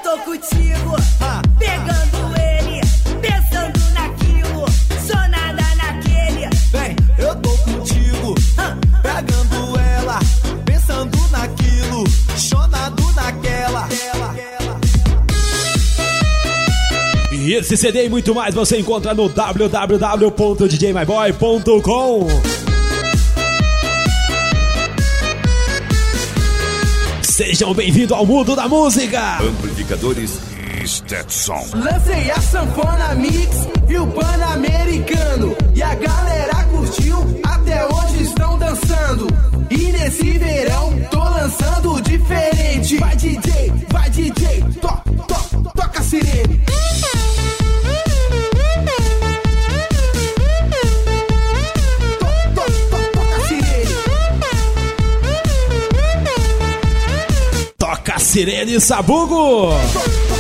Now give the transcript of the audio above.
tô contigo, pegando ele, pensando naquilo, só nada naquele. Vem, eu tô contigo, pegando ela, pensando naquilo, chonado naquela. E esse CD e muito mais você encontra no www.djmyboy.com. Sejam bem-vindos ao mundo da música. Amplificadores Stetson. Lancei a sanfona mix e o pan-americano, e a galera curtiu, até hoje estão dançando. E nesse verão tô lançando diferente. Vai DJ, toca a sirene. Toca a sirene, Sabugo!